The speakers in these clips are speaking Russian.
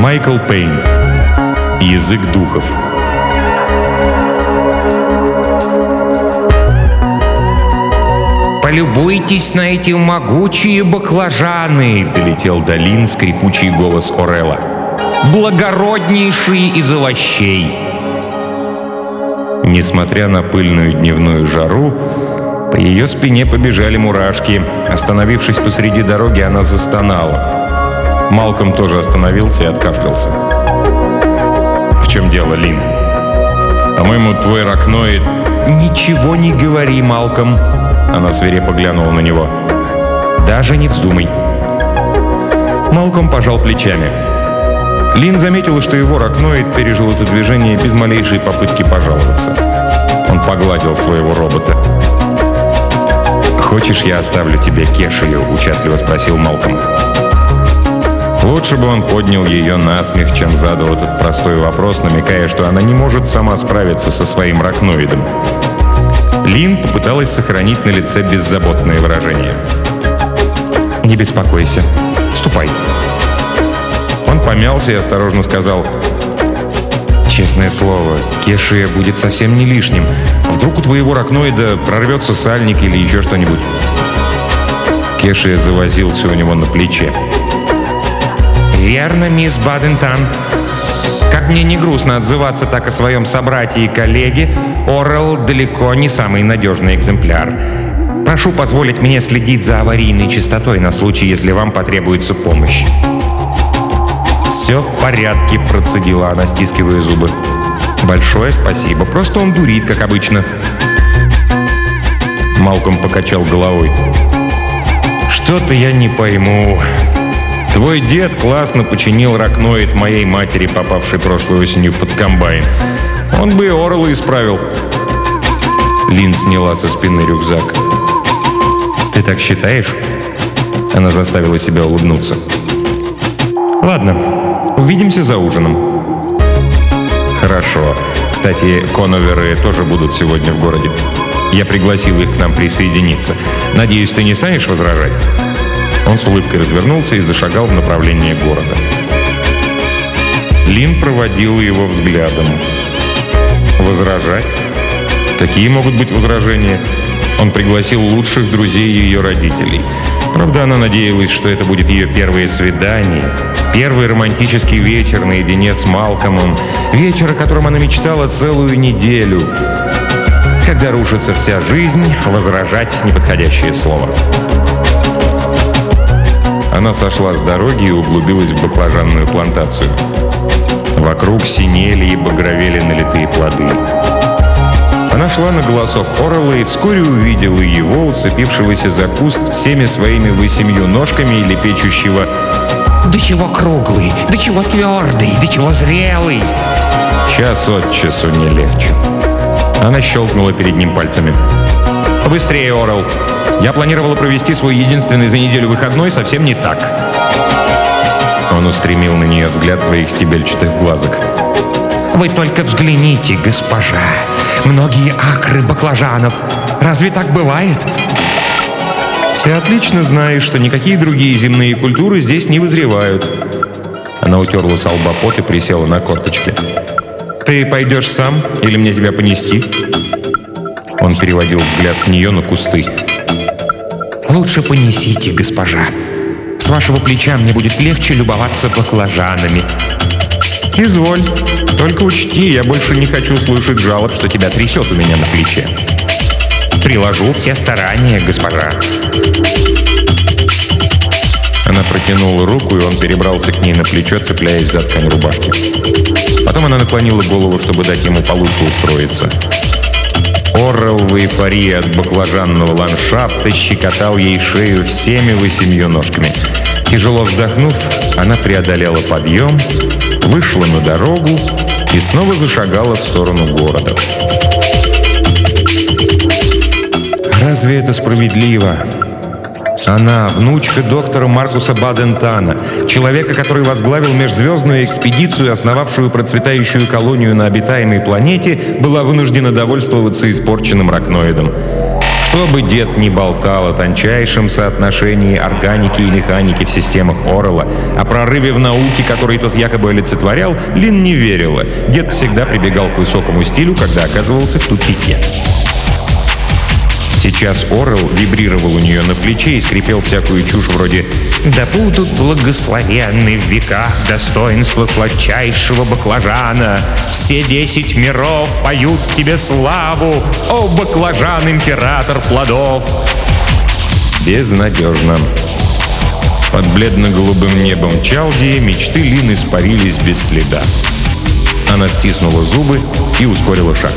Майкл Пейн. Язык духов. «Полюбуйтесь на эти могучие баклажаны!» — долетел до Лин скрипучий голос Орелла. «Благороднейшие из овощей!» Несмотря на пыльную дневную жару, по ее спине побежали мурашки. Остановившись посреди дороги, она застонала. Малком тоже остановился и откашлялся. «В чем дело, Лин? По-моему, твой ракноид...» «Ничего не говори, Малком!» Она свирепо глянула на него. «Даже не вздумай!» Малком пожал плечами. Лин заметила, что его ракноид пережил это движение без малейшей попытки пожаловаться. Он погладил своего робота. «Хочешь, я оставлю тебе Кешию?» — участливо спросил Малком. Лучше бы он поднял ее на смех, чем задал этот простой вопрос, намекая, что она не может сама справиться со своим ракноидом. Лин попыталась сохранить на лице беззаботное выражение. «Не беспокойся. Ступай». Он помялся и осторожно сказал: «Честное слово, Кешия будет совсем не лишним. Вдруг у твоего ракноида прорвется сальник или еще что-нибудь». Кешия завозился у него на плече. «Верно, мисс Бадентан. Как мне не грустно отзываться так о своем собрате и коллеге, Орелл далеко не самый надежный экземпляр. Прошу позволить мне следить за аварийной частотой на случай, если вам потребуется помощь». «Все в порядке», — процедила она, стискивая зубы. «Большое спасибо. Просто он дурит, как обычно». Малком покачал головой. «Что-то я не пойму. Твой дед классно починил ракноид моей матери, попавшей прошлой осенью под комбайн. Он бы и Орелла исправил». Лин сняла со спины рюкзак. «Ты так считаешь?» Она заставила себя улыбнуться. «Ладно, увидимся за ужином». «Хорошо. Кстати, Коноверы тоже будут сегодня в городе. Я пригласил их к нам присоединиться. Надеюсь, ты не станешь возражать?» Он с улыбкой развернулся и зашагал в направлении города. Лин проводил его взглядом. «Возражать? Какие могут быть возражения?» Он пригласил лучших друзей ее родителей. Правда, она надеялась, что это будет ее первое свидание, первый романтический вечер наедине с Малкомом, вечер, о котором она мечтала целую неделю. Когда рушится вся жизнь, возражать — неподходящее слово. Она сошла с дороги и углубилась в баклажанную плантацию. Вокруг синели и багровели налитые плоды. Она шла на голосок Орелла и вскоре увидела его, уцепившегося за куст всеми своими 8 ножками и лепечущего: «Да чего круглый, да чего твердый, да чего зрелый!» Час от часу не легче. Она щелкнула перед ним пальцами. «Побыстрее, Орелл! Я планировала провести свой единственный за неделю выходной совсем не так». Он устремил на нее взгляд своих стебельчатых глазок. «Вы только взгляните, госпожа! Многие акры баклажанов! Разве так бывает?» «Ты отлично знаешь, что никакие другие земные культуры здесь не вызревают». Она утерла со лба пот и присела на корточки. «Ты пойдешь сам или мне тебя понести?» Он переводил взгляд с нее на кусты. «Лучше понесите, госпожа. С вашего плеча мне будет легче любоваться баклажанами». «Изволь. Только учти, я больше не хочу слышать жалоб, что тебя трясет у меня на плече». «Приложу все старания, госпожа». Она протянула руку, и он перебрался к ней на плечо, цепляясь за ткань рубашки. Потом она наклонила голову, чтобы дать ему получше устроиться. Орелл в эйфории от баклажанного ландшафта щекотал ей шею всеми 8 ножками. Тяжело вздохнув, она преодолела подъем, вышла на дорогу и снова зашагала в сторону города. Разве это справедливо? Она, внучка доктора Маркуса Бадентана, человека, который возглавил межзвездную экспедицию, основавшую процветающую колонию на обитаемой планете, была вынуждена довольствоваться испорченным ракноидом. Что бы дед ни болтал о тончайшем соотношении органики и механики в системах Орелла, о прорыве в науке, который тот якобы олицетворял, Лин не верила. Дед всегда прибегал к высокому стилю, когда оказывался в тупике. Сейчас Орелл вибрировал у нее на плече и скрипел всякую чушь вроде «Да будут благословенны в веках достоинства сладчайшего баклажана! Все 10 миров поют тебе славу, о баклажан, император плодов!» Безнадежно. Под бледно-голубым небом Чалдии мечты Лин испарились без следа. Она стиснула зубы и ускорила шаг.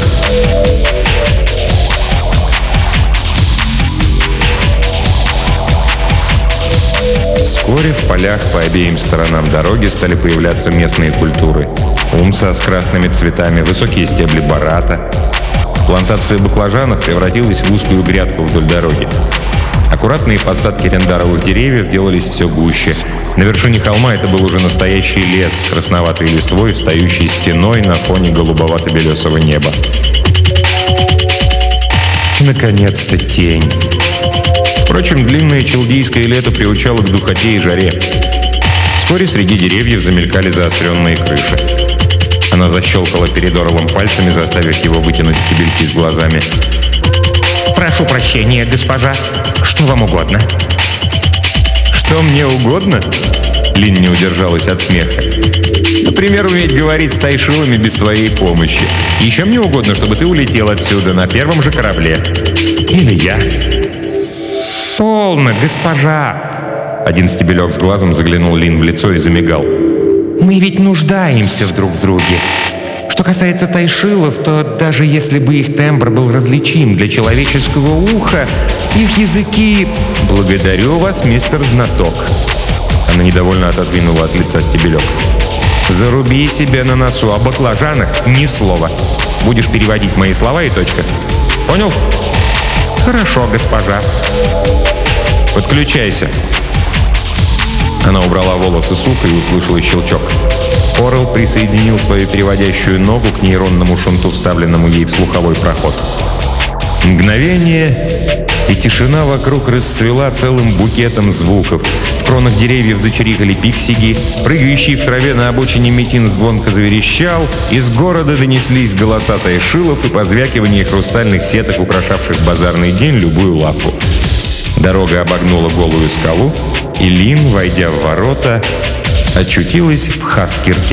Вскоре в полях по обеим сторонам дороги стали появляться местные культуры. Умса с красными цветами, высокие стебли барата. Плантация баклажанов превратилась в узкую грядку вдоль дороги. Аккуратные посадки рендаровых деревьев делались все гуще. На вершине холма это был уже настоящий лес с красноватой листвой, встающей стеной на фоне голубовато-белесого неба. Наконец-то тень. Впрочем, длинное чалдийское лето приучало к духоте и жаре. Вскоре среди деревьев замелькали заостренные крыши. Она защелкала перед Ореллом пальцами, заставив его вытянуть стебельки с глазами. «Прошу прощения, госпожа. Что вам угодно?» «Что мне угодно?» Лин не удержалась от смеха. «Например, уметь говорить с тайшилами без твоей помощи. Еще мне угодно, чтобы ты улетел отсюда на первом же корабле. Или я». «Полно, госпожа!» Один стебелек с глазом заглянул Лин в лицо и замигал. «Мы ведь нуждаемся друг в друге. Что касается тайшилов, то даже если бы их тембр был различим для человеческого уха, их языки...» «Благодарю вас, мистер Знаток». Она недовольно отодвинула от лица стебелек. «Заруби себе на носу, о баклажанах ни слова. Будешь переводить мои слова и точка. Понял?» «Хорошо, госпожа». «Подключайся». Она убрала волосы с уха и услышала щелчок. Орелл присоединил свою переводящую ногу к нейронному шунту, вставленному ей в слуховой проход. Мгновение, и тишина вокруг расцвела целым букетом звуков. В кронах деревьев зачирикали пиксиги, прыгающий в траве на обочине митин звонко заверещал, из города донеслись голоса тайшилов и позвякивание хрустальных сеток, украшавших базарный день любую лавку. Дорога обогнула голую скалу, и Лин, войдя в ворота, очутилась в Хаскирке.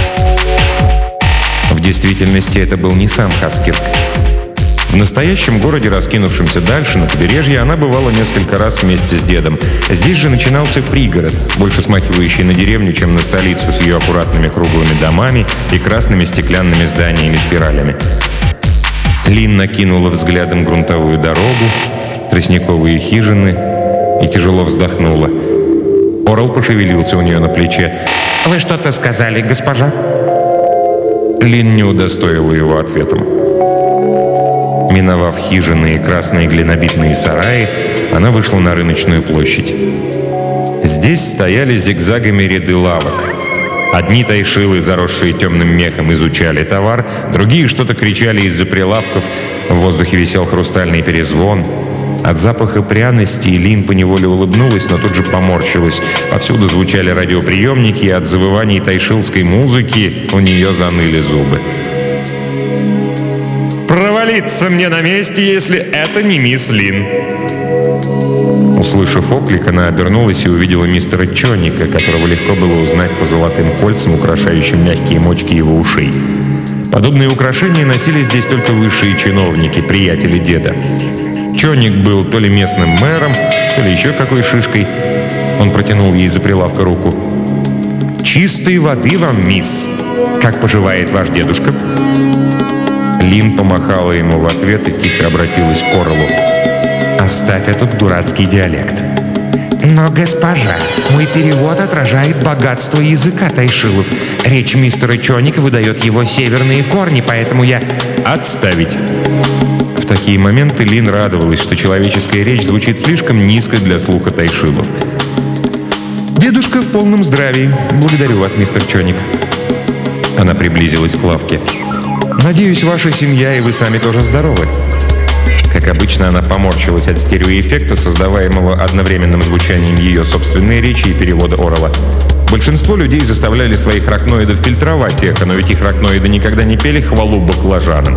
В действительности это был не сам Хаскирк. В настоящем городе, раскинувшемся дальше, на побережье, она бывала несколько раз вместе с дедом. Здесь же начинался пригород, больше смахивающий на деревню, чем на столицу, с ее аккуратными круглыми домами и красными стеклянными зданиями-спиралями. Лин накинула взглядом грунтовую дорогу, тростниковые хижины и тяжело вздохнула. Орелл пошевелился у нее на плече. «Вы что-то сказали, госпожа?» Лин не удостоила его ответом. Миновав хижины и красные глинобитные сараи, она вышла на рыночную площадь. Здесь стояли зигзагами ряды лавок. Одни тайшилы, заросшие темным мехом, изучали товар, другие что-то кричали из-за прилавков, в воздухе висел хрустальный перезвон. От запаха пряности Лин поневоле улыбнулась, но тут же поморщилась. Повсюду звучали радиоприемники, и от завываний тайшилской музыки у нее заныли зубы. «Провалиться мне на месте, если это не мисс Лин!» Услышав оклик, она обернулась и увидела мистера Чоника, которого легко было узнать по золотым кольцам, украшающим мягкие мочки его ушей. Подобные украшения носили здесь только высшие чиновники, приятели деда. Чоник был то ли местным мэром, то ли еще какой шишкой. Он протянул ей за прилавка руку. «Чистой воды вам, мисс! Как поживает ваш дедушка?» Лин помахала ему в ответ и тихо обратилась к Ореллу. «Оставь этот дурацкий диалект». «Но, госпожа, мой перевод отражает богатство языка тайшилов. Речь мистера Чоника выдает его северные корни, поэтому я...» «Отставить!» В такие моменты Лин радовалась, что человеческая речь звучит слишком низко для слуха тайшилов. «Дедушка в полном здравии. Благодарю вас, мистер Чоник». Она приблизилась к лавке. «Надеюсь, ваша семья и вы сами тоже здоровы». Как обычно, она поморщилась от стереоэффекта, создаваемого одновременным звучанием ее собственной речи и перевода Орелла. Большинство людей заставляли своих ракноидов фильтровать эхо, но ведь их ракноиды никогда не пели хвалу баклажанам.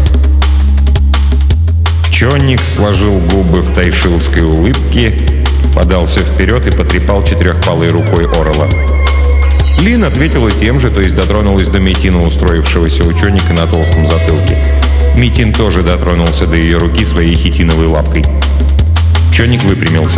Чоник сложил губы в тайшилской улыбке, подался вперед и потрепал четырехпалой рукой Орелла. Лин ответила тем же, то есть дотронулась до Метина, устроившегося у Чоника на толстом затылке. Метин тоже дотронулся до ее руки своей хитиновой лапкой. Чоник выпрямился.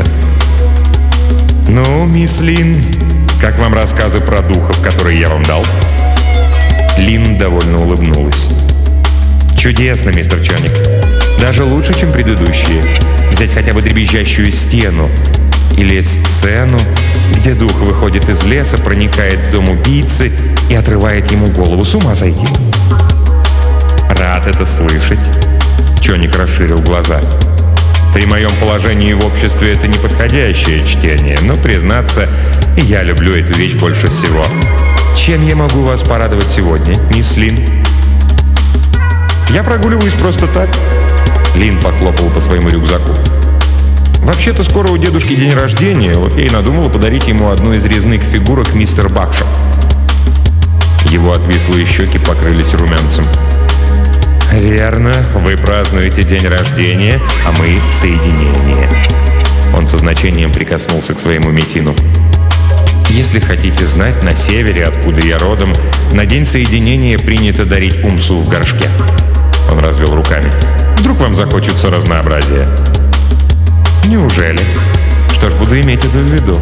«Ну, мисс Лин, как вам рассказы про духов, которые я вам дал?» Лин довольно улыбнулась. «Чудесно, мистер Чоник. Даже лучше, чем предыдущие. Взять хотя бы дребезжащую стену. Или сцену, где дух выходит из леса, проникает в дом убийцы и отрывает ему голову. С ума сойти!» «Рад это слышать». Чоник расширил глаза. «При моем положении в обществе это неподходящее чтение, но, признаться, я люблю эту вещь больше всего. Чем я могу вас порадовать сегодня, мисс Лин?» «Я прогуливаюсь просто так». Лин похлопал по своему рюкзаку. «Вообще-то скоро у дедушки день рождения, вот я и надумала подарить ему одну из резных фигурок мистер Бакша». Его отвислые щеки покрылись румянцем. «Верно, вы празднуете день рождения, а мы — соединение». Он со значением прикоснулся к своему Метину. «Если хотите знать, на севере, откуда я родом, на день соединения принято дарить умсу в горшке». Он развел руками. «Вдруг вам захочется разнообразия?» «Неужели? Что ж, буду иметь это в виду».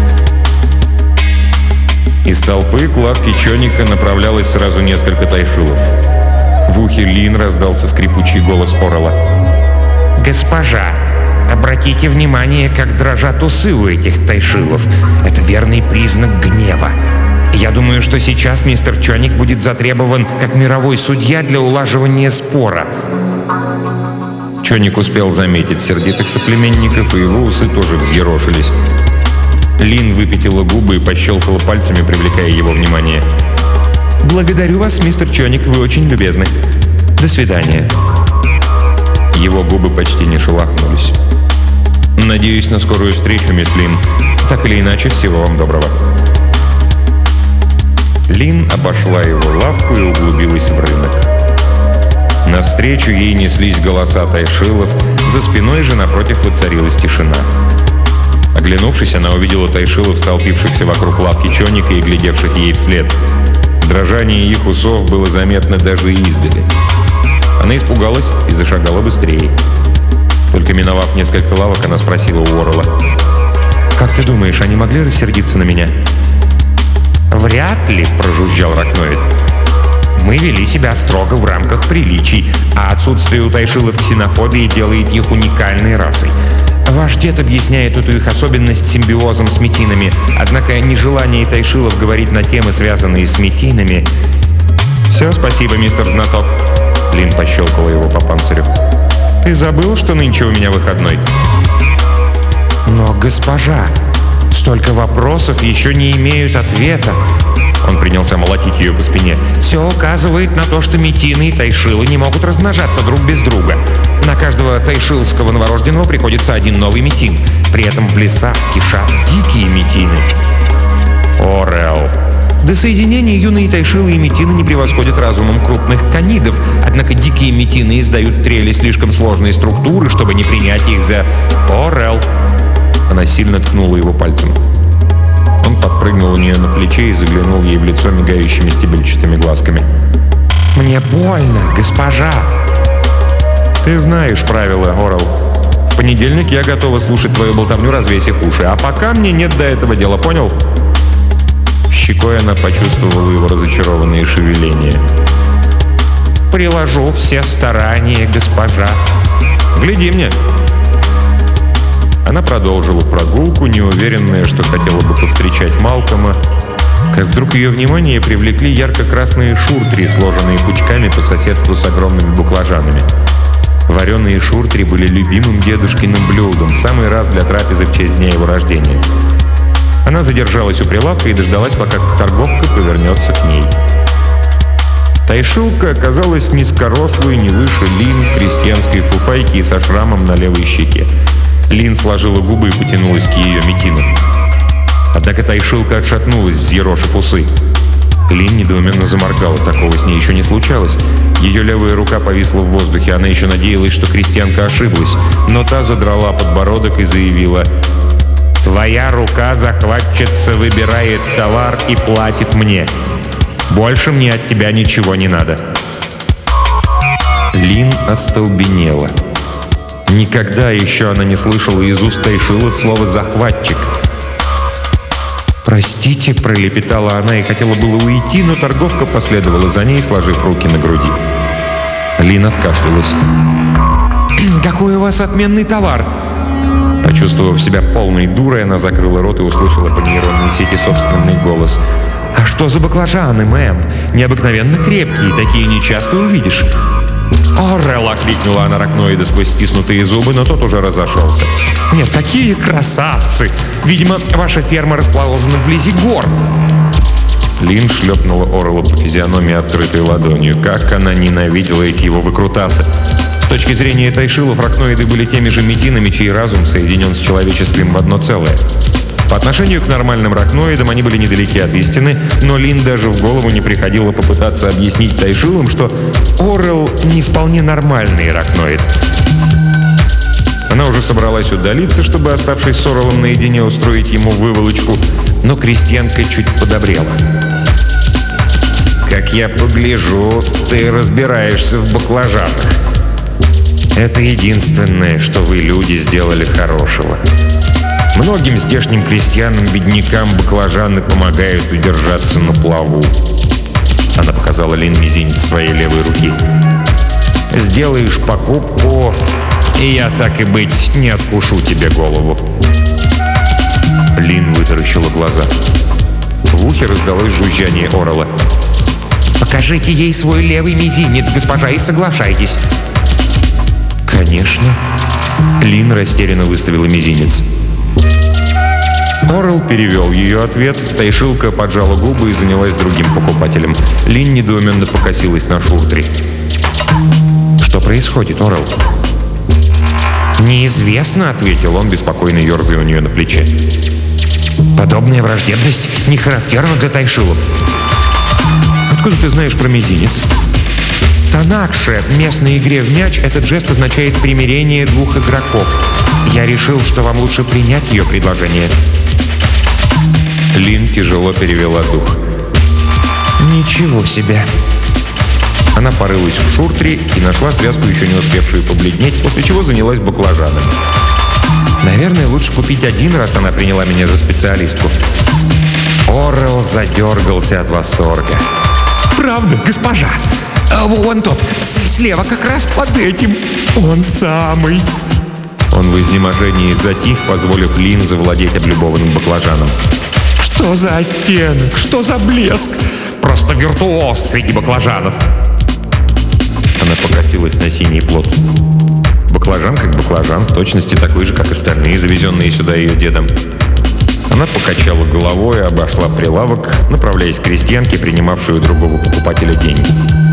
Из толпы к лавке Чоника направлялось сразу несколько тайшилов. В ухе Лин раздался скрипучий голос Орелла. «Госпожа, обратите внимание, как дрожат усы у этих тайшилов. Это верный признак гнева. Я думаю, что сейчас мистер Чоник будет затребован как мировой судья для улаживания спора». Чоник успел заметить сердитых соплеменников, и его усы тоже взъерошились. Лин выпятила губы и пощелкала пальцами, привлекая его внимание. «Благодарю вас, мистер Чоник, вы очень любезны. До свидания». Его губы почти не шелохнулись. «Надеюсь на скорую встречу, мисс Лин. Так или иначе, всего вам доброго». Лин обошла его лавку и углубилась в рынок. Навстречу ей неслись голоса тайшилов, за спиной же напротив воцарилась тишина. Оглянувшись, она увидела тайшилов, столпившихся вокруг лавки Чоника и глядевших ей вслед. Дрожание их усов было заметно даже издали. Она испугалась и зашагала быстрее. Только миновав несколько лавок, она спросила у Орелла: «Как ты думаешь, они могли рассердиться на меня?» «Вряд ли», — прожужжал ракноид. «Мы вели себя строго в рамках приличий, а отсутствие у тайшилов ксенофобии делает их уникальной расой. Ваш дед объясняет эту их особенность симбиозом с метинами, однако нежелание тайшилов говорить на темы, связанные с метинами...» «Все, спасибо, мистер Знаток». Лин пощелкала его по панцирю. «Ты забыл, что нынче у меня выходной?» «Но, госпожа, столько вопросов еще не имеют ответа». Он принялся молотить ее по спине. «Все указывает на то, что метины и тайшилы не могут размножаться друг без друга. На каждого тайшилского новорожденного приходится один новый метин. При этом в лесах кишат дикие метины». «Орелл». До соединения юные тайшилы и метины не превосходят разумом крупных канидов, однако дикие метины издают трели слишком сложной структуры, чтобы не принять их за... «Орелл». Она сильно ткнула его пальцем. Он подпрыгнул у нее на плече и заглянул ей в лицо мигающими стебельчатыми глазками. «Мне больно, госпожа!» «Ты знаешь правила, Орелл. В понедельник я готова слушать твою болтовню, развесив уши, а пока мне нет до этого дела, понял?» Щекой она почувствовала его разочарованные шевеления. «Приложу все старания, госпожа. Гляди мне!» Она продолжила прогулку, неуверенная, что хотела бы повстречать Малкома, как вдруг ее внимание привлекли ярко-красные шуртри, сложенные пучками по соседству с огромными баклажанами. Вареные шуртри были любимым дедушкиным блюдом, в самый раз для трапезы в честь дня его рождения. Она задержалась у прилавка и дождалась, пока торговка повернется к ней. Тайшилка оказалась низкорослой, не выше Лин, в крестьянской крестьянской фуфайке и со шрамом на левой щеке. Лин сложила губы и потянулась к ее митину. Однако Тайшилка отшатнулась, взъерошив усы. Лин недоуменно заморгала. Такого с ней еще не случалось. Ее левая рука повисла в воздухе. Она еще надеялась, что крестьянка ошиблась. Но та задрала подбородок и заявила: «Твоя рука, захватчица, выбирает товар и платит мне. Больше мне от тебя ничего не надо». Лин остолбенела. Никогда еще она не слышала из уст Тайшилы слово «захватчик». «Простите», — пролепетала она и хотела было уйти, но торговка последовала за ней, сложив руки на груди. Лин откашлялась. «Какой у вас отменный товар!» Почувствовав себя полной дурой, она закрыла рот и услышала по нейронной сети собственный голос. «А что за баклажаны, мэм? Необыкновенно крепкие, такие нечасто увидишь». «Орел!» — окликнула она ракноида сквозь стиснутые зубы, но тот уже разошелся. «Нет, такие красавцы! Видимо, ваша ферма расположена вблизи гор». Лин шлепнула Орела по физиономии открытой ладонью. Как она ненавидела эти его выкрутасы! С точки зрения Тайшилов, ракноиды были теми же метинами, чей разум соединен с человеческим в одно целое. По отношению к нормальным ракноидам они были недалеки от истины, но Лин даже в голову не приходило попытаться объяснить Тайшилам, что Орел не вполне нормальный ракноид. Она уже собралась удалиться, чтобы, оставшись с Орелом наедине, устроить ему выволочку, но крестьянка чуть подобрела. «Как я погляжу, ты разбираешься в баклажанах. Это единственное, что вы, люди, сделали хорошего. Многим здешним крестьянам-беднякам баклажаны помогают удержаться на плаву». Она показала Лин мизинец своей левой руки. «Сделаешь покупку, и я, так и быть, не откушу тебе голову». Лин вытаращила глаза. В ухе раздалось жужжание Орела. «Покажите ей свой левый мизинец, госпожа, и соглашайтесь». «Конечно». Лин растерянно выставила мизинец. Орел перевел ее ответ, Тайшилка поджала губы и занялась другим покупателем. Лин недоуменно покосилась на Шуртри. «Что происходит, Орел?» «Неизвестно», — ответил он, беспокойно ерзая у нее на плече. «Подобная враждебность не характерна для Тайшилов». «Откуда ты знаешь про мизинец?» В Танакше, местной игре в мяч, этот жест означает примирение двух игроков. Я решил, что вам лучше принять ее предложение». Лин тяжело перевела дух. «Ничего себе!» Она порылась в Шуртри и нашла связку, еще не успевшую побледнеть, после чего занялась баклажанами. «Наверное, лучше купить один, раз она приняла меня за специалистку». Орел задергался от восторга. «Правда, госпожа? Вон тот, слева как раз под этим. Он самый». Он в изнеможении затих, позволив Лин завладеть облюбованным баклажаном. «Что за оттенок? Что за блеск? Просто виртуоз среди баклажанов!» Она покосилась на синий плод. Баклажан как баклажан, в точности такой же, как остальные, завезенные сюда ее дедом. Она покачала головой и обошла прилавок, направляясь к крестьянке, принимавшую другого покупателя деньги.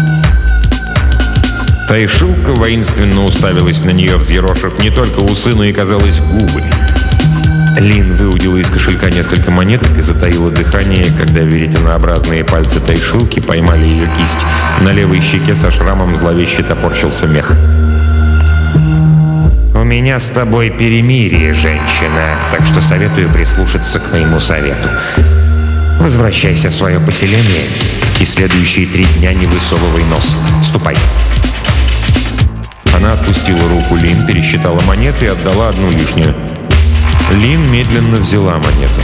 Тайшилка воинственно уставилась на нее, взъерошив не только усы, но и, казалось, губы. Лин выудила из кошелька несколько монеток и затаила дыхание, когда веретенообразные пальцы Тайшилки поймали ее кисть. На левой щеке со шрамом зловеще топорщился мех. «У меня с тобой перемирие, женщина, так что советую прислушаться к моему совету. Возвращайся в свое поселение и следующие 3 дня не высовывай нос. Ступай». Она отпустила руку Лин, пересчитала монеты и отдала одну лишнюю. Лин медленно взяла монету.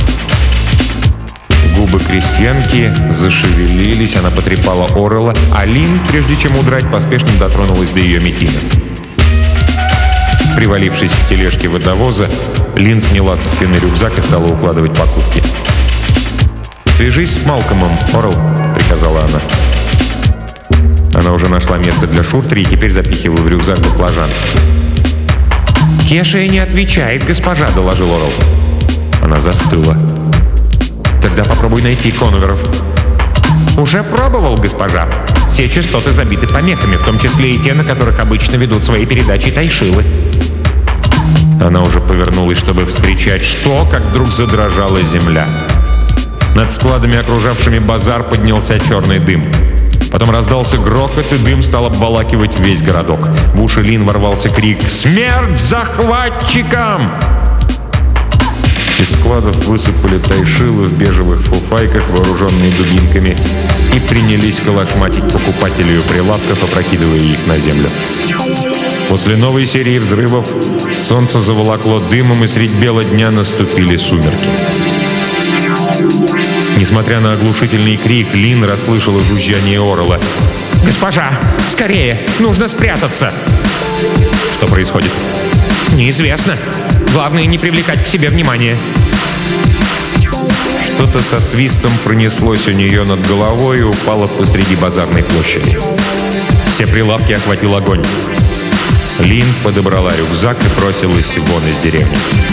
Губы крестьянки зашевелились, она потрепала Орела, а Лин, прежде чем удрать, поспешно дотронулась до ее митина. Привалившись к тележке водовоза, Лин сняла со спины рюкзак и стала укладывать покупки. «Свяжись с Малкомом, Орел», — приказала она. Она уже нашла место для Шуртри и теперь запихивала в рюкзак баклажан. «Кеша не отвечает, госпожа», — доложил Орел. Она застыла. «Тогда попробуй найти Коноверов». «Уже пробовал, госпожа. Все частоты забиты помехами, в том числе и те, на которых обычно ведут свои передачи тайшилы». Она уже повернулась, чтобы вскричать «что?», как вдруг задрожала земля. Над складами, окружавшими базар, поднялся черный дым. Потом раздался грохот, и дым стал обволакивать весь городок. В уши Лин ворвался крик «Смерть захватчикам!». Из складов высыпали тайшилы в бежевых фуфайках, вооруженные дубинками, и принялись колошматить покупателей у прилавков, опрокидывая их на землю. После новой серии взрывов солнце заволокло дымом, и средь бела дня наступили сумерки. Несмотря на оглушительный крик, Лин расслышала жужжание Орелла. «Госпожа, скорее! Нужно спрятаться!» Что происходит? «Неизвестно. Главное, не привлекать к себе внимания». Что-то со свистом пронеслось у нее над головой и упало посреди базарной площади. Все прилавки охватил огонь. Лин подобрала рюкзак и бросилась вон из деревни.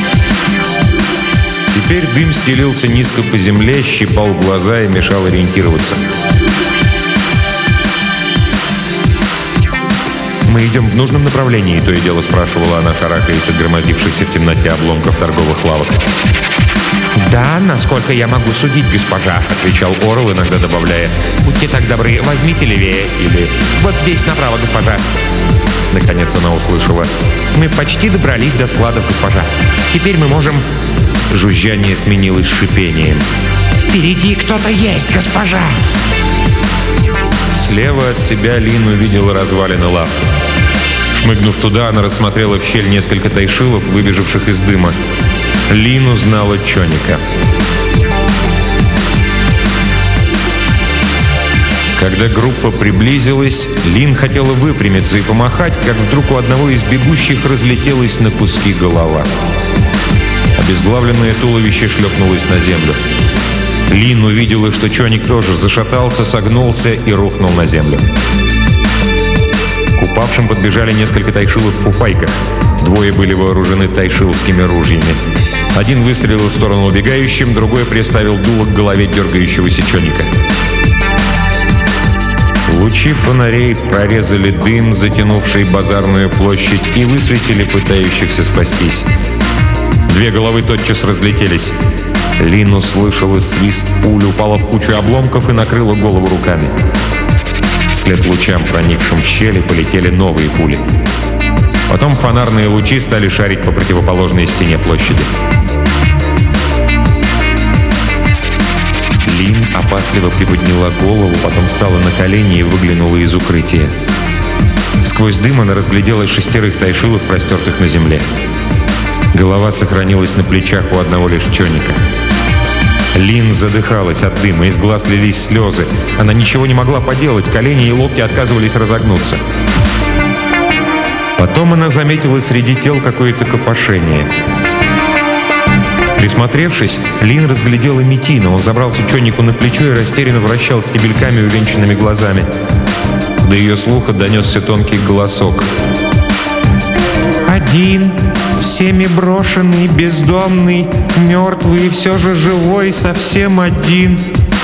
Теперь дым стелился низко по земле, щипал глаза и мешал ориентироваться. «Мы идем в нужном направлении?» — то и дело спрашивала она, шарахаясь от громоздившихся в темноте обломков торговых лавок. «Да, насколько я могу судить, госпожа», — отвечал Орелл, иногда добавляя: «Будьте так добры, возьмите левее» или «Вот здесь направо, госпожа». Наконец она услышала: «Мы почти добрались до складов, госпожа. Теперь мы можем...» Жужжание сменилось шипением. «Впереди кто-то есть, госпожа!» Слева от себя Лин увидела развалины лавки. Шмыгнув туда, она рассмотрела в щель несколько тайшилов, выбежавших из дыма. Лин узнала Чоника. Когда группа приблизилась, Лин хотела выпрямиться и помахать, как вдруг у одного из бегущих разлетелась на куски голова. Обезглавленное туловище шлепнулось на землю. Лин увидела, что Чоник тоже зашатался, согнулся и рухнул на землю. К упавшим подбежали несколько тайшилов в фуфайках. Двое были вооружены тайшилскими ружьями. Один выстрелил в сторону убегающим, другой приставил дуло к голове дергающегося Чоника. Лучи фонарей прорезали дым, затянувший базарную площадь, и высветили пытающихся спастись. Две головы тотчас разлетелись. Лин услышала свист пуль, упала в кучу обломков и накрыла голову руками. Вслед лучам, проникшим в щели, полетели новые пули. Потом фонарные лучи стали шарить по противоположной стене площади. Лин опасливо приподняла голову, потом встала на колени и выглянула из укрытия. Сквозь дым она разглядела 6 тайшилов, простертых на земле. Голова сохранилась на плечах у одного лишь Чоника. Лин задыхалась от дыма, из глаз лились слезы. Она ничего не могла поделать, колени и локти отказывались разогнуться. Потом она заметила среди тел какое-то копошение. Присмотревшись, Лин разглядела Митина. Он забрался Чонику на плечо и растерянно вращал стебельками, увенчанными глазами. До ее слуха донесся тонкий голосок. «Один, всеми брошенный, бездомный, мертвый и все же живой, совсем один».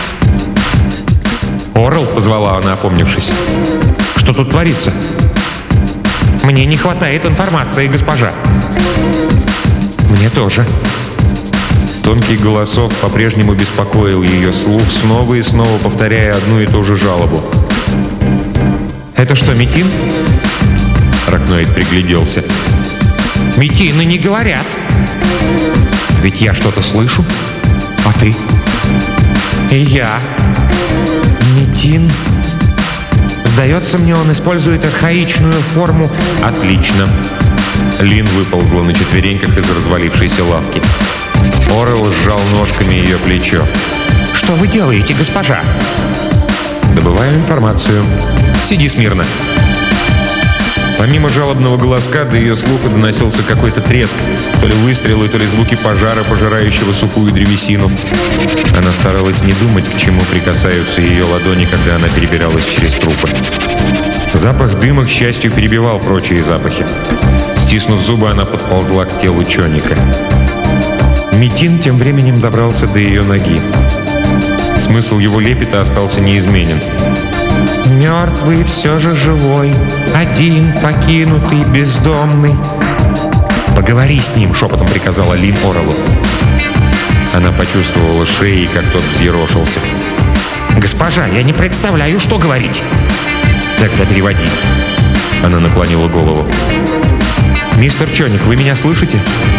«Орелл», — позвала она, опомнившись. «Что тут творится?» «Мне не хватает информации, госпожа». «Мне тоже». Тонкий голосок по-прежнему беспокоил ее слух, снова и снова повторяя одну и ту же жалобу. «Это что, Митин?» Ракноид пригляделся. «Митины не говорят». «Ведь я что-то слышу. А ты?» «И я. Митин. Сдается мне, он использует архаичную форму». «Отлично». Лин выползла на четвереньках из развалившейся лавки. Орелл сжал ножками ее плечо. «Что вы делаете, госпожа?» «Добываю информацию. Сиди смирно». Помимо жалобного голоска до ее слуха доносился какой-то треск, то ли выстрелы, то ли звуки пожара, пожирающего сухую древесину. Она старалась не думать, к чему прикасаются ее ладони, когда она перебиралась через трупы. Запах дыма, к счастью, перебивал прочие запахи. Стиснув зубы, она подползла к телу Чоника. Митин тем временем добрался до ее ноги. Смысл его лепета остался неизменен. «Мертвый все же живой, один, покинутый, бездомный». «Поговори с ним», — шепотом приказала Лин Ореллу. Она почувствовала шеей, как тот взъерошился. «Госпожа, я не представляю, что говорить». «Тогда переводи». Она наклонила голову. «Мистер Чоник, вы меня слышите?»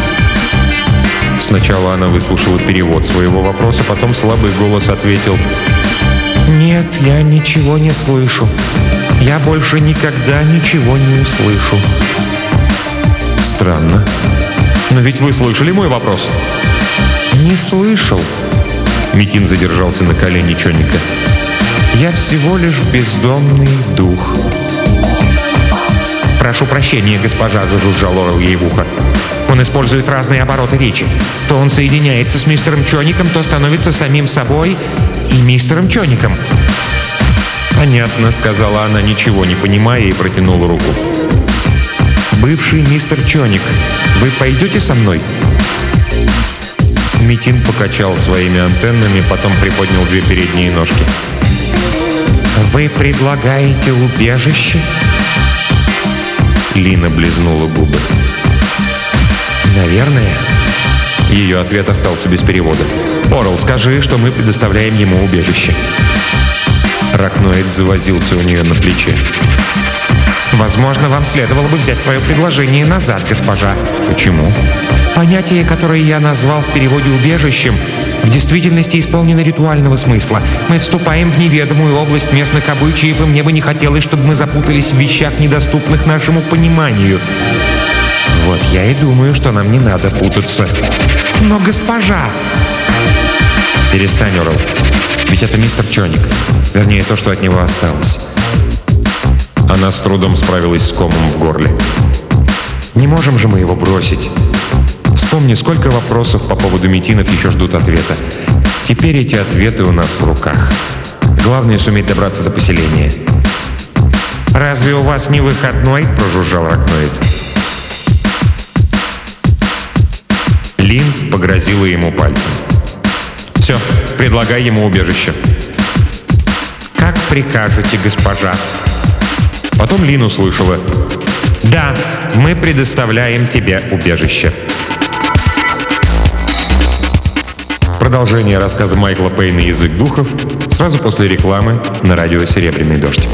Сначала она выслушала перевод своего вопроса, потом слабый голос ответил: «Нет, я ничего не слышу. Я больше никогда ничего не услышу». «Странно. Но ведь вы слышали мой вопрос?» «Не слышал». Митин задержался на колене Чоника. «Я всего лишь бездомный дух». «Прошу прощения, госпожа», — зажужжал Орелл ей в ухо. «Он использует разные обороты речи. То он соединяется с мистером Чоником, то становится самим собой и мистером Чоником». «Понятно», — сказала она, ничего не понимая, и протянула руку. «Бывший мистер Чоник, вы пойдете со мной?» Митин покачал своими антеннами, потом приподнял две передние ножки. «Вы предлагаете убежище?» Лина облизнула губы. «Наверное». Ее ответ остался без перевода. «Орелл, скажи, что мы предоставляем ему убежище». Ракноид завозился у нее на плече. «Возможно, вам следовало бы взять свое предложение назад, госпожа». «Почему?» «Понятие, которое я назвал в переводе «убежищем», в действительности исполнено ритуального смысла. Мы вступаем в неведомую область местных обычаев, и мне бы не хотелось, чтобы мы запутались в вещах, недоступных нашему пониманию». «Вот я и думаю, что нам не надо путаться». «Но, госпожа...» «Перестань, Орелл. Ведь это мистер Чоник. Вернее, то, что от него осталось». Она с трудом справилась с комом в горле. «Не можем же мы его бросить. Вспомни, сколько вопросов по поводу Митинов еще ждут ответа. Теперь эти ответы у нас в руках. Главное — суметь добраться до поселения». «Разве у вас не выходной?» — прожужжал Ракноид. Лин погрозила ему пальцем. «Все, предлагай ему убежище». «Как прикажете, госпожа». Потом Лин услышала: «Да, мы предоставляем тебе убежище». Продолжение рассказа Майкла Пейна «Язык духов» сразу после рекламы на радио «Серебряный дождь».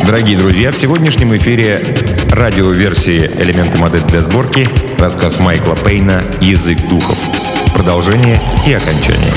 Дорогие друзья, в сегодняшнем эфире радиоверсии «Элементы модель для сборки», рассказ Майкла Пейна «Язык духов». Продолжение и окончание.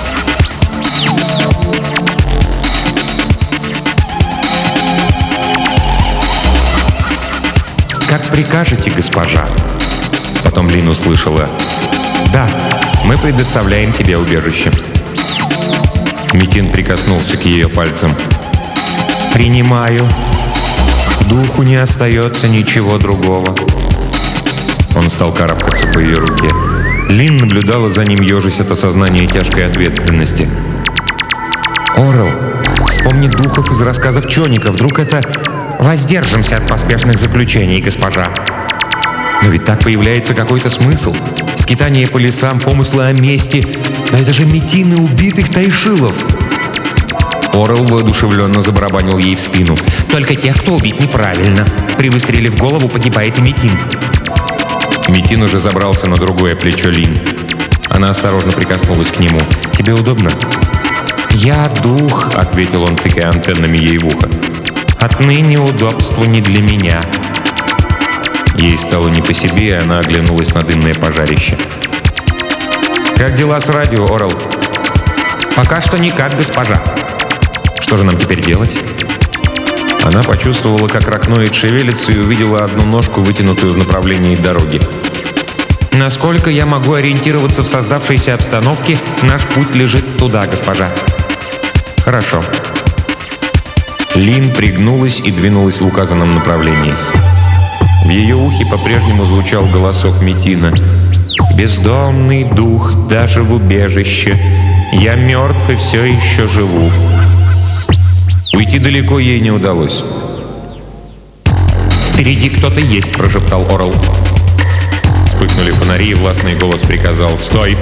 «Как прикажете, госпожа?» Потом Лин услышала: «Да, мы предоставляем тебе убежище». Митин прикоснулся к ее пальцам. «Принимаю. Духу не остается ничего другого». Он стал карабкаться по ее руке. Лин наблюдала за ним, ежась от осознания тяжкой ответственности. «Орел, вспомни духов из рассказов Чоника. Вдруг это... Воздержимся от поспешных заключений, госпожа». «Но ведь так появляется какой-то смысл. Скитание по лесам, помыслы о мести. Но это же метины убитых тайшилов». Орел воодушевленно забарабанил ей в спину. «Только тех, кто убит неправильно. При выстреле в голову погибает и метин». Митин уже забрался на другое плечо Лин. Она осторожно прикоснулась к нему. «Тебе удобно?» «Я дух», — ответил он, тыкая антеннами ей в ухо. «Отныне удобство не для меня». Ей стало не по себе, и она оглянулась на дымное пожарище. «Как дела с радио, Орел?» «Пока что никак, госпожа». «Что же нам теперь делать?» Она почувствовала, как ракноид шевелится, и увидела одну ножку, вытянутую в направлении дороги. «Насколько я могу ориентироваться в создавшейся обстановке, наш путь лежит туда, госпожа». «Хорошо». Лин пригнулась и двинулась в указанном направлении. В ее ухе по-прежнему звучал голосок Митина. «Бездомный дух даже в убежище. Я мертв и все еще живу». Уйти далеко ей не удалось. «Впереди кто-то есть», — прошептал Орел. Вспыхнули фонари, и властный голос приказал: «Стой!».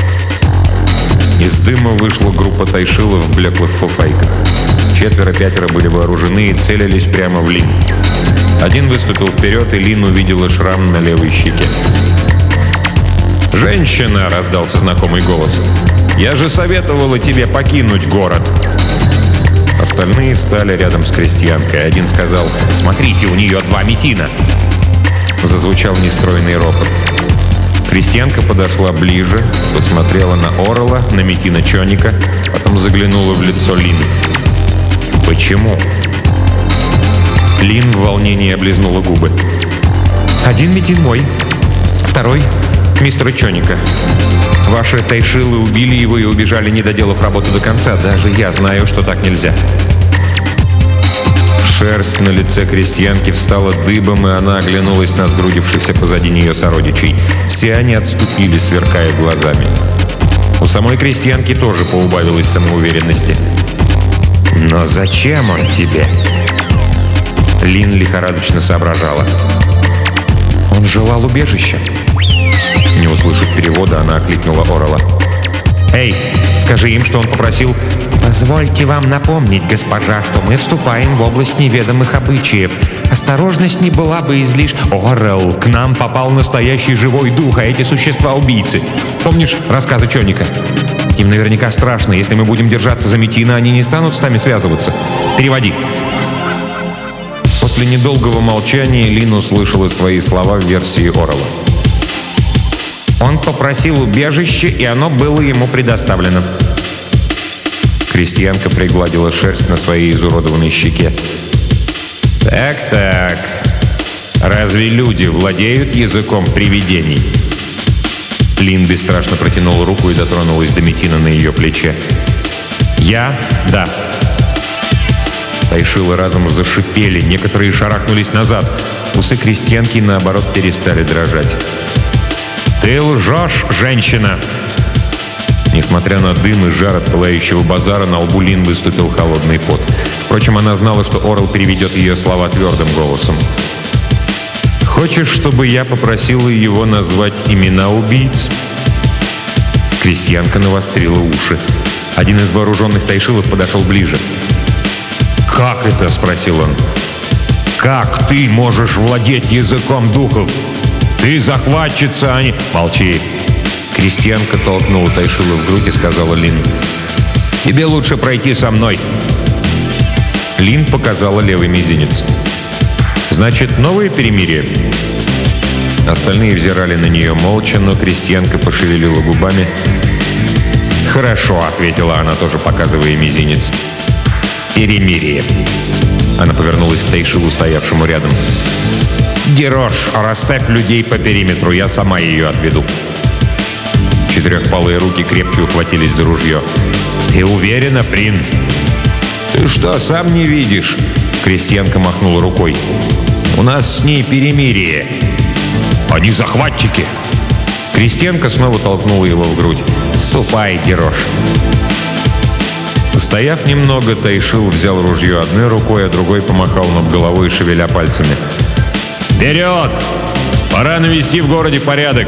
Из дыма вышла группа тайшилов в блеклых фуфайках. 4-5 были вооружены и целились прямо в Лин. Один выступил вперед, и Лин увидела шрам на левой щеке. «Женщина!» — раздался знакомый голос. «Я же советовала тебе покинуть город!» Остальные встали рядом с крестьянкой. Один сказал: «Смотрите, у нее 2 метина!» Зазвучал нестройный ропот. Крестьянка подошла ближе, посмотрела на Орела, на метина Чоника, потом заглянула в лицо Лин. «Почему?» Лин в волнении облизнула губы. «Один метин мой, второй — мистера Чоника. Ваши тайшилы убили его и убежали, не доделав работу до конца. Даже я знаю, что так нельзя». Шерсть на лице крестьянки встала дыбом, и она оглянулась на сгрудившихся позади нее сородичей. Все они отступили, сверкая глазами. У самой крестьянки тоже поубавилось самоуверенности. «Но зачем он тебе?» Лин лихорадочно соображала. «Он желал убежища». Не услышав перевода, она окликнула Орела. «Эй, скажи им, что он попросил...» «Позвольте вам напомнить, госпожа, что мы вступаем в область неведомых обычаев. Осторожность не была бы излишней. Орел, к нам попал настоящий живой дух, а эти существа — убийцы. Помнишь рассказы Чоника? Им наверняка страшно. Если мы будем держаться за Метина, они не станут с нами связываться. Переводи». После недолгого молчания Лин услышала свои слова в версии Орела. «Он попросил убежище, и оно было ему предоставлено». Крестьянка пригладила шерсть на своей изуродованной щеке. «Так. Разве люди владеют языком привидений?» Лин бесстрашно протянула руку и дотронулась до метина на ее плече. Да». Тайшилы разом зашипели, некоторые шарахнулись назад. Усы крестьянки, наоборот, перестали дрожать. «Ты лжешь, женщина!» Несмотря на дым и жар от пылающего базара, на лбу Лин выступил холодный пот. Впрочем, она знала, что Орел переведет ее слова твердым голосом. «Хочешь, чтобы я попросила его назвать имена убийц?» Крестьянка навострила уши. Один из вооруженных тайшилов подошел ближе. «Как это?» — спросил он. «Как ты можешь владеть языком духов? Ты захватчица, а не...» «Молчи!» Крестьянка толкнула тайшила в грудь и сказала Лин: «Тебе лучше пройти со мной». Лин показала левый мизинец. «Значит, новое перемирие?» Остальные взирали на нее молча, но крестьянка пошевелила губами. «Хорошо», — ответила она, тоже показывая мизинец. «Перемирие». Она повернулась к Тайшилу, стоявшему рядом. «Дерош, расставь людей по периметру, я сама ее отведу». Четырехпалые руки крепче ухватились за ружье. «Ты уверена, Прин?» «Ты что, сам не видишь?» Крестьянка махнула рукой. «У нас с ней перемирие». «Они захватчики!» Крестьянка снова толкнула его в грудь. «Ступай, Дерош!» Постояв немного, Тайшил взял ружье одной рукой, а другой помахал над головой, шевеля пальцами. «Вперед! Пора навести в городе порядок!»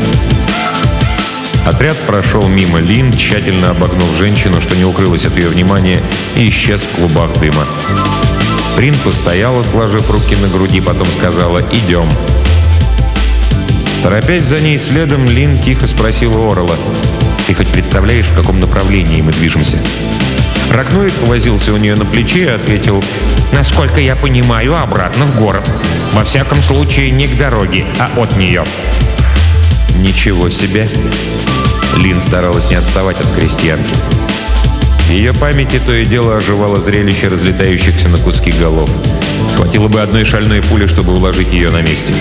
Отряд прошел мимо Лин, тщательно обогнув женщину, что не укрылось от ее внимания, и исчез в клубах дыма. Прин постояла, сложив руки на груди, потом сказала «Идем». Торопясь за ней следом, Лин тихо спросила Орелла: «Ты хоть представляешь, в каком направлении мы движемся?» Ракноид повозился у нее на плече и ответил: «Насколько я понимаю, обратно в город. Во всяком случае, не к дороге, а от нее». «Ничего себе!» Лин старалась не отставать от крестьянки. В ее памяти то и дело оживало зрелище разлетающихся на куски голов. Хватило бы одной шальной пули, чтобы уложить ее на месте.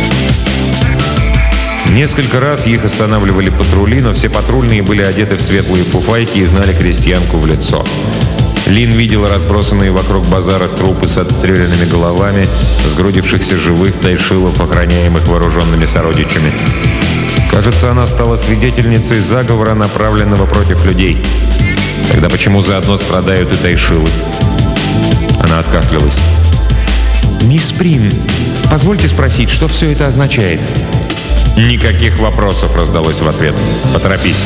Несколько раз их останавливали патрули, но все патрульные были одеты в светлые фуфайки и знали крестьянку в лицо. Лин видела разбросанные вокруг базара трупы с отстрелянными головами, сгрудившихся живых тайшилов, охраняемых вооруженными сородичами. Кажется, она стала свидетельницей заговора, направленного против людей. Тогда почему заодно страдают и тайшилы? Она откашлялась. «Мисс Прин, позвольте спросить, что все это означает?» «Никаких вопросов», — раздалось в ответ. «Поторопись».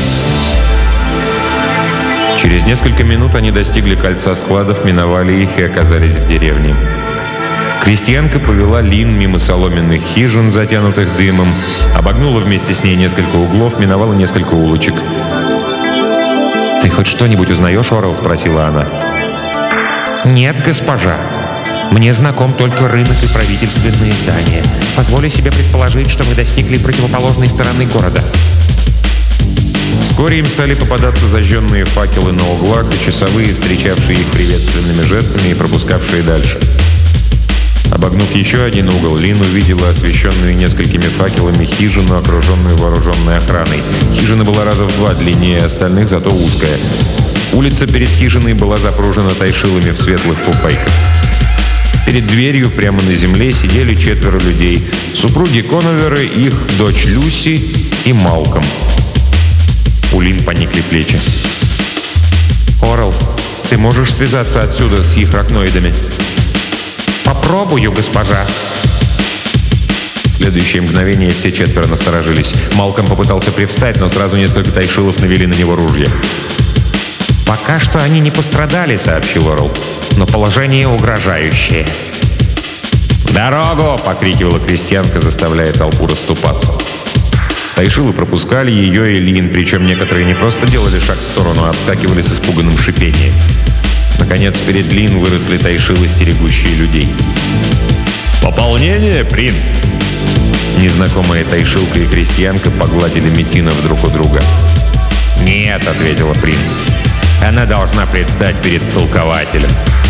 Через несколько минут они достигли кольца складов, миновали их и оказались в деревне. Крестьянка повела Лин мимо соломенных хижин, затянутых дымом, обогнула вместе с ней несколько углов, миновала несколько улочек. «Ты хоть что-нибудь узнаешь, Орелл?» — спросила она. «Нет, госпожа. Мне знаком только рынок и правительственные здания. Позволю себе предположить, что мы достигли противоположной стороны города». Вскоре им стали попадаться зажженные факелы на углах и часовые, встречавшие их приветственными жестами и пропускавшие дальше. Обогнув еще один угол, Лин увидела освещенную несколькими факелами хижину, окруженную вооруженной охраной. Хижина была раза в 2 длиннее остальных, зато узкая. Улица перед хижиной была запружена тайшилами в светлых фуфайках. Перед дверью прямо на земле сидели 4 людей. Супруги Коноверы, их дочь Люси и Малком. У Лин поникли плечи. «Орелл, ты можешь связаться отсюда с их ракноидами?» «Попробую, госпожа». В следующее мгновение все 4 насторожились. Малком попытался привстать, но сразу несколько тайшилов навели на него ружья. «Пока что они не пострадали», — сообщил Орелл. «Но положение угрожающее». «Дорогу!» — покрикивала крестьянка, заставляя толпу расступаться. Тайшилы пропускали ее и Лин, причем некоторые не просто делали шаг в сторону, а отскакивали с испуганным шипением. Наконец, перед Лин выросли тайшилы, стерегущие людей. «Пополнение, Прин!» Незнакомая тайшилка и крестьянка погладили метинов друг у друга. «Нет», — ответила Прин. «Она должна предстать перед толкователем».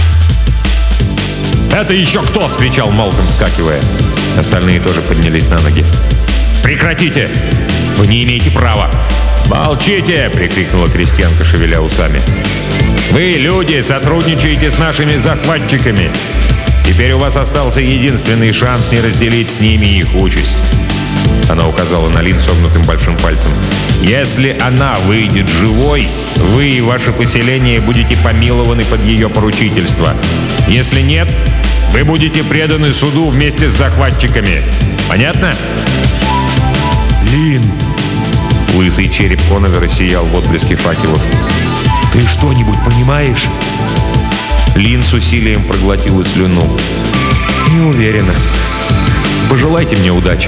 «Это еще кто?» — вскричал Малком, вскакивая. Остальные тоже поднялись на ноги. «Прекратите! Вы не имеете права!» «Молчите!» — прикрикнула крестьянка, шевеля усами. «Вы, люди, сотрудничаете с нашими захватчиками. Теперь у вас остался единственный шанс не разделить с ними их участь». Она указала на Лин согнутым большим пальцем. «Если она выйдет живой, вы и ваше поселение будете помилованы под ее поручительство. Если нет, вы будете преданы суду вместе с захватчиками. Понятно?» «Лин!» Лысый череп Коновера сиял в отблеске факелов. «Ты что-нибудь понимаешь?» Лин с усилием проглотила слюну. «Не уверена. Пожелайте мне удачи».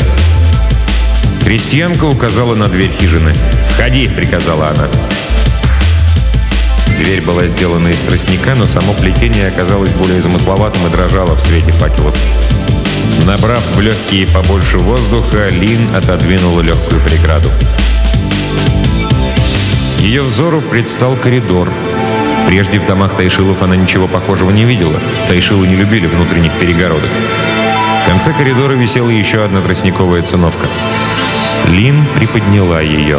Крестьянка указала на дверь хижины. «Входи!» — приказала она. Дверь была сделана из тростника, но само плетение оказалось более замысловатым и дрожало в свете факелов. Набрав в легкие побольше воздуха, Лин отодвинула легкую преграду. Ее взору предстал коридор. Прежде в домах тайшилов она ничего похожего не видела. Тайшилы не любили внутренних перегородок. В конце коридора висела еще одна тростниковая циновка. Лин приподняла ее.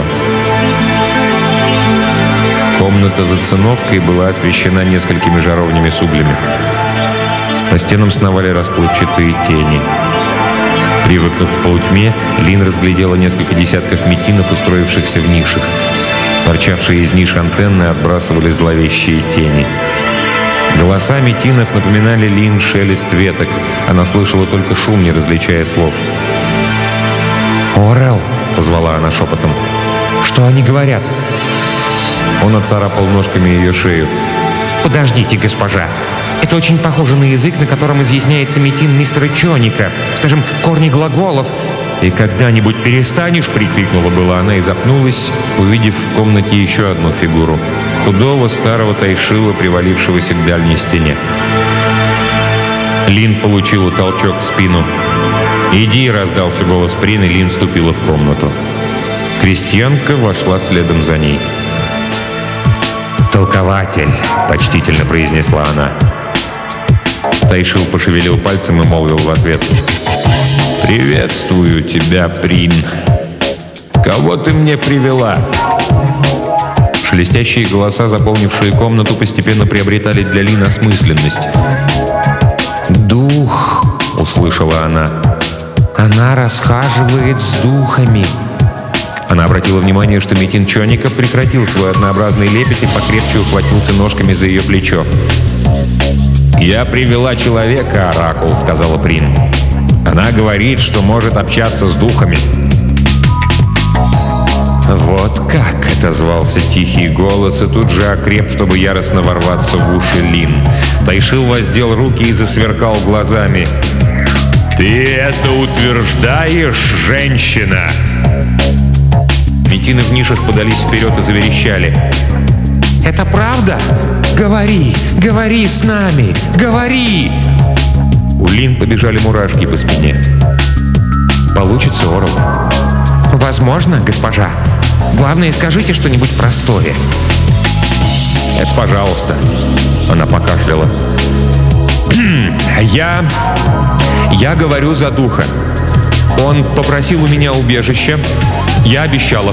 Комната за циновкой была освещена несколькими жаровнями с углями. По стенам сновали расплывчатые тени. Привыкнув к полутьме, Лин разглядела несколько десятков метинов, устроившихся в нишах. Торчавшие из ниш антенны отбрасывали зловещие тени. Голоса метинов напоминали Лин шелест веток. Она слышала только шум, не различая слов. «Орел!» — позвала она шепотом. «Что они говорят?» Он отцарапал ножками ее шею. «Подождите, госпожа. Это очень похоже на язык, на котором изъясняется метин мистера Чоника. Скажем, корни глаголов». «И когда-нибудь перестанешь?» — прикрикнула была она и запнулась, увидев в комнате еще одну фигуру. Худого старого тайшила, привалившегося к дальней стене. Лин получила толчок в спину. «Иди!» — раздался голос Прин, и Лин ступила в комнату. Крестьянка вошла следом за ней. «Толкователь!» — почтительно произнесла она. Тайшил пошевелил пальцем и молвил в ответ: «Приветствую тебя, Прин. Кого ты мне привела?» Шелестящие голоса, заполнившие комнату, постепенно приобретали для Лин осмысленность. «Дух!» — услышала она. «Она расхаживает с духами!» Она обратила внимание, что метин Чоника прекратил свой однообразный лепет и покрепче ухватился ножками за ее плечо. «Я привела человека, Оракул», — сказала Прин. «Она говорит, что может общаться с духами». «Вот как!» — отозвался тихий голос, и тут же окреп, чтобы яростно ворваться в уши Лин. Тайшил воздел руки и засверкал глазами. «Ты это утверждаешь, женщина?» Метины в нишах подались вперед и заверещали. «Это правда? Говори! Говори с нами! Говори!» У Лин побежали мурашки по спине. «Получится, Орел?» «Возможно, госпожа. Главное, скажите что-нибудь простое». «Это пожалуйста». Она покашляла. Я говорю за духа. Он попросил у меня убежища. Я обещала».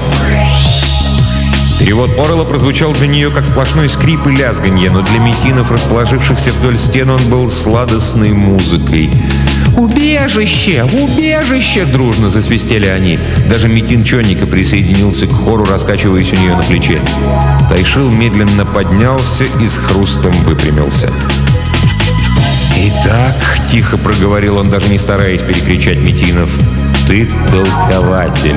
Перевод Орела прозвучал для нее как сплошной скрип и лязганье, но для метинов, расположившихся вдоль стен, он был сладостной музыкой. «Убежище! Убежище!» — дружно засвистели они. Даже метин Чоника присоединился к хору, раскачиваясь у нее на плече. Тайшил медленно поднялся и с хрустом выпрямился. «Итак», — тихо проговорил он, даже не стараясь перекричать метинов, — «ты толкователь».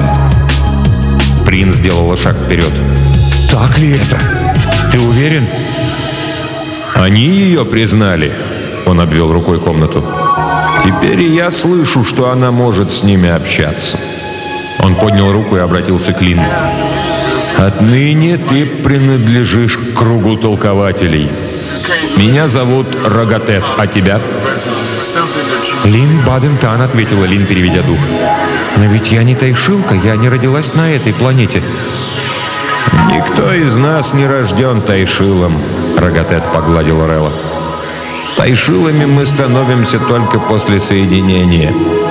Принц сделала шаг вперед. «Так ли это? Ты уверен?» «Они ее признали», — он обвел рукой комнату. «Теперь и я слышу, что она может с ними общаться». Он поднял руку и обратился к Лин. «Отныне ты принадлежишь к кругу толкователей. Меня зовут Рогатет, а тебя?» «Лин Бадентан», — ответила Лин, переведя дух. «Но ведь я не тайшилка, я не родилась на этой планете». «Никто из нас не рожден тайшилом», — Рогатет погладил Орела. «Тайшилами мы становимся только после соединения».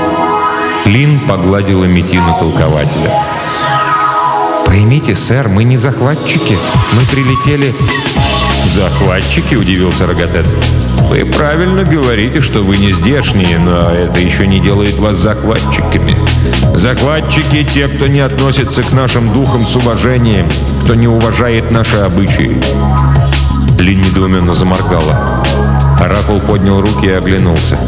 Лин погладила метину толкователя. «Поймите, сэр, мы не захватчики. Мы прилетели...» «Захватчики?» — удивился Рогатет. «Вы правильно говорите, что вы не здешние, но это еще не делает вас захватчиками. Захватчики — те, кто не относится к нашим духам с уважением, кто не уважает наши обычаи». Лин недоуменно заморгала. Оракул поднял руки и оглянулся.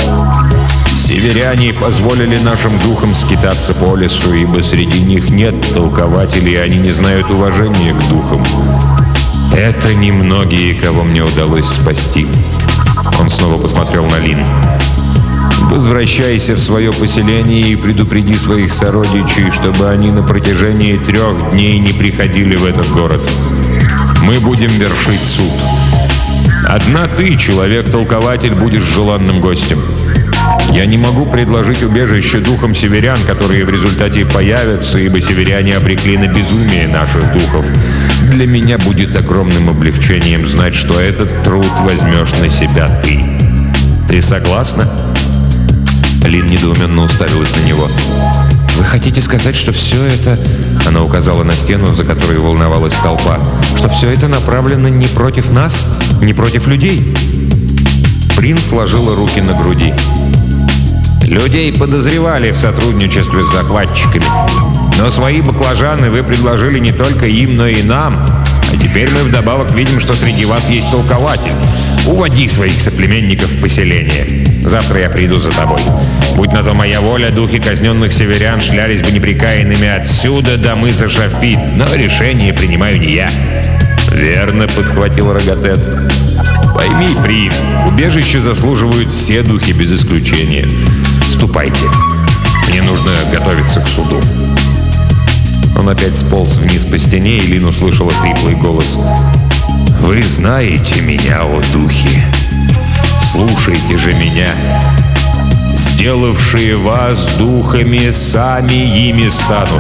«Северяне позволили нашим духам скитаться по лесу, ибо среди них нет толкователей, и они не знают уважения к духам. Это немногие, кого мне удалось спасти». Он снова посмотрел на Лин. «Возвращайся в свое поселение и предупреди своих сородичей, чтобы они на протяжении 3 дней не приходили в этот город. Мы будем вершить суд. Одна ты, человек-толкователь, будешь желанным гостем. Я не могу предложить убежище духам северян, которые в результате появятся, ибо северяне обрекли на безумие наших духов. Для меня будет огромным облегчением знать, что этот труд возьмешь на себя ты. Ты согласна?» Лин недоуменно уставилась на него. «Вы хотите сказать, что все это...» Она указала на стену, за которой волновалась толпа. «Что все это направлено не против нас, не против людей?» Принц сложила руки на груди. «Людей подозревали в сотрудничестве с захватчиками. Но свои баклажаны вы предложили не только им, но и нам. А теперь мы вдобавок видим, что среди вас есть толкователь. Уводи своих соплеменников в поселение. Завтра я приду за тобой. Будь на то моя воля, духи казненных северян шлялись бы непрекаянными отсюда до мыса Шафит. Но решение принимаю не я». «Верно», — подхватил Рогатет. «Пойми, Прин, убежище заслуживают все духи без исключения. Ступайте. Мне нужно готовиться к суду». Он опять сполз вниз по стене, и Лин услышала хриплый голос. «Вы знаете меня, о духи. Слушайте же меня. Сделавшие вас духами, сами ими станут».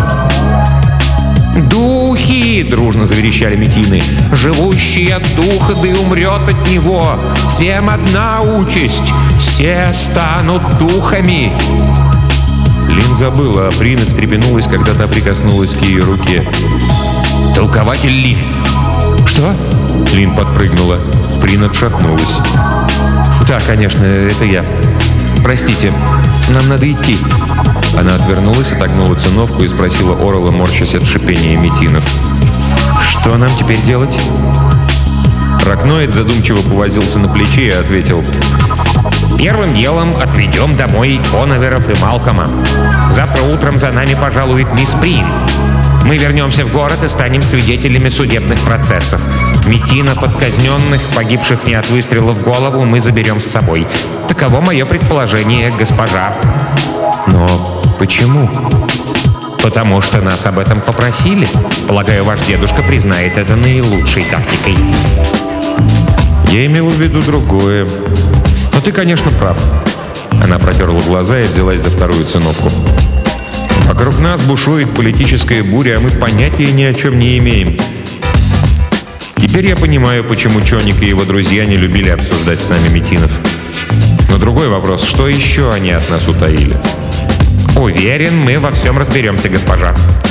«Духи!» — дружно заверещали метины. «Живущий от духа, да и умрет от него! Всем одна участь! Все станут духами!» Лин забыла, а Прин встрепенулась, когда та прикоснулась к ее руке. «Толкователь Лин!» «Что?» Лин подпрыгнула. Прин отшатнулась. «Да, конечно, это я. Простите, нам надо идти». Она отвернулась, отогнула циновку и спросила Орелла, морщась от шипения метинов. «Что нам теперь делать?» Ракноид задумчиво повозился на плече и ответил: «Первым делом отведем домой Коноверов и Малкома. Завтра утром за нами пожалует мисс Прин. Мы вернемся в город и станем свидетелями судебных процессов. Метинов от казненных, погибших не от выстрела в голову, мы заберем с собой. Таково мое предположение, госпожа». «Но почему?» «Потому что нас об этом попросили. Полагаю, ваш дедушка признает это наилучшей тактикой». «Я имела в виду другое. Но ты, конечно, прав». Она протерла глаза и взялась за вторую циновку. «Вокруг нас бушует политическая буря, а мы понятия ни о чем не имеем. Теперь я понимаю, почему Чоник и его друзья не любили обсуждать с нами метинов. Но другой вопрос, что еще они от нас утаили?» «Уверен, мы во всем разберемся, госпожа».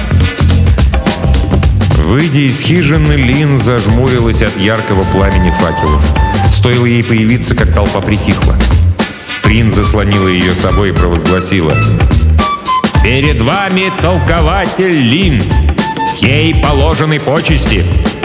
Выйдя из хижины, Лин зажмурилась от яркого пламени факелов. Стоило ей появиться, как толпа притихла. Прин заслонила ее собой и провозгласила: «Перед вами толкователь Лин! Ей положены почести!»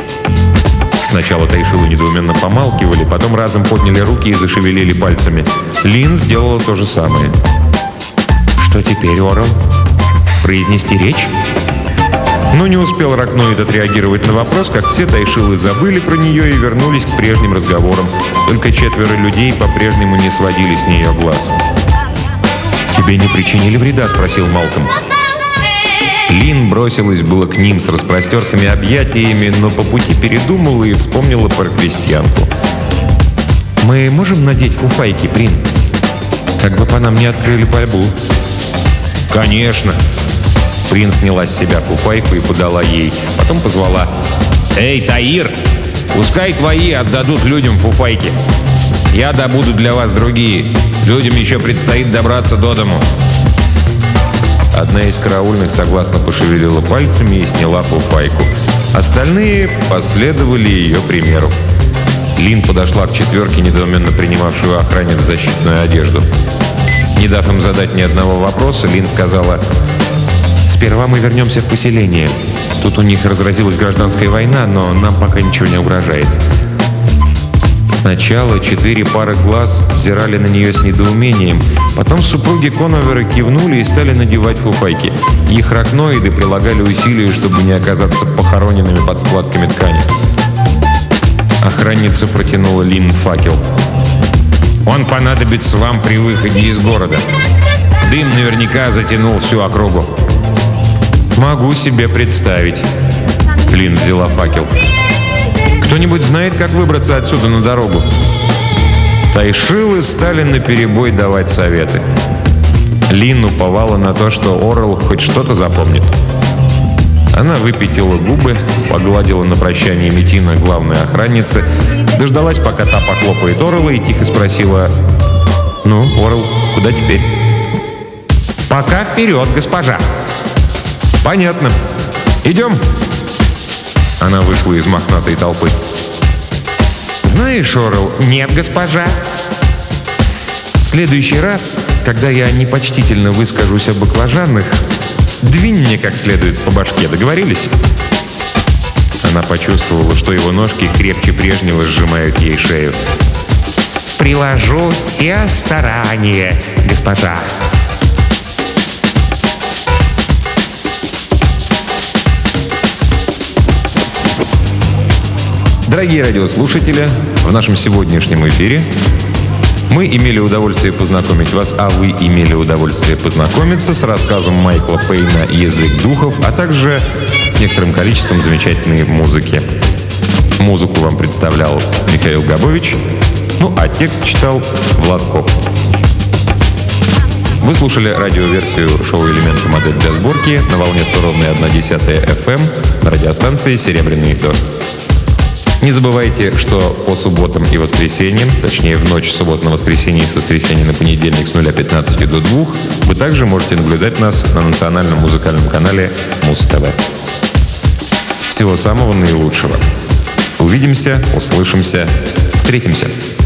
Сначала Тайшилу недоуменно помалкивали, потом разом подняли руки и зашевелили пальцами. Лин сделала то же самое. «Что теперь, Орелл? Произнести речь?» Но не успел Ракноид отреагировать на вопрос, как все Тайшилы забыли про нее и вернулись к прежним разговорам. Только 4 людей по-прежнему не сводили с нее глаз. «Тебе не причинили вреда?» — спросил Малком. Лин бросилась было к ним с распростертыми объятиями, но по пути передумала и вспомнила про крестьянку. «Мы можем надеть фуфайки, Прин? Как бы по нам не открыли пальбу». «Конечно!» Прин сняла с себя фуфайку и подала ей. Потом позвала: «Эй, Таир, пускай твои отдадут людям фуфайки. Я добуду для вас другие. Людям еще предстоит добраться до дому». Одна из караульных согласно пошевелила пальцами и сняла фуфайку. Остальные последовали ее примеру. Лин подошла к 4, недоуменно принимавшую охранец защитную одежду. Не дав им задать ни одного вопроса, Лин сказала: «Сперва мы вернемся в поселение. Тут у них разразилась гражданская война, но нам пока ничего не угрожает». Сначала 4 пары глаз взирали на нее с недоумением. Потом супруги Коновера кивнули и стали надевать фуфайки. Их ракноиды прилагали усилия, чтобы не оказаться похороненными под складками ткани. Охранница протянула Лин факел. «Он понадобится вам при выходе из города. Дым наверняка затянул всю округу». «Могу себе представить». Лин взяла факел. Кто-нибудь знает, как выбраться отсюда на дорогу?» Тайшилы стали наперебой давать советы. Лин уповала на то, что Орел хоть что-то запомнит. Она выпятила губы, погладила на прощание Метина, главной охранницы, дождалась, пока та похлопает Орела, и тихо спросила: «Ну, Орел, куда теперь?» «Пока вперед, госпожа!» «Понятно. Идем!» Она вышла из мохнатой толпы. «Знаешь, Орел...» «Нет, госпожа!» «В следующий раз, когда я непочтительно выскажусь о баклажанах, двинь мне как следует по башке, договорились?» Она почувствовала, что его ножки крепче прежнего сжимают ей шею. «Приложу все старания, госпожа!» Дорогие радиослушатели, в нашем сегодняшнем эфире мы имели удовольствие познакомить вас, а вы имели удовольствие познакомиться с рассказом Майкла Пейна «Язык духов», а также с некоторым количеством замечательной музыки. Музыку вам представлял Михаил Габович, а текст читал Влад Коп. Вы слушали радиоверсию шоу «Элементы. Модель для сборки» на волне 100,1 FM на радиостанции «Серебряный дождь». Не забывайте, что по субботам и воскресеньям, точнее в ночь с субботы на воскресенье и с воскресенья на понедельник с 0:15 до 2, вы также можете наблюдать нас на национальном музыкальном канале Муз-ТВ. Всего самого наилучшего. Увидимся, услышимся, встретимся.